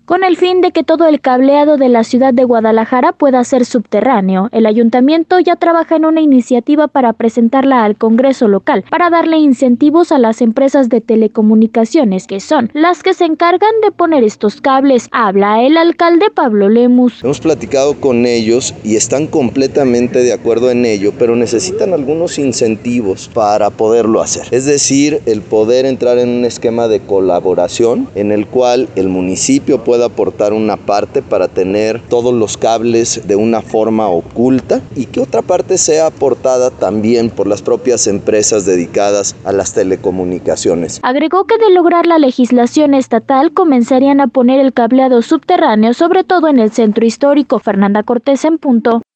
con el fin de que todo el cableado de la ciudad de Guadalajara pueda ser subterráneo. El ayuntamiento ya trabaja en una iniciativa para presentarla al Congreso local, para darle incentivos a las empresas de telecomunicaciones, que son las que se encargan de poner estos cables. Habla el alcalde Pablo Lemus. Hemos platicado con ellos y están completamente de acuerdo en ello, pero necesitan algunos incentivos para poderlo hacer. Es decir, el poder entrar en un esquema de colaboración en el cual el municipio pueda aportar una parte para tener todos los cables de una forma oculta y que otra parte sea aportada también por las propias empresas dedicadas a las telecomunicaciones. Agregó que de lograr la legislación estatal comenzarían a poner el cableado subterráneo, sobre todo en el centro histórico. Fernanda Cortés en punto.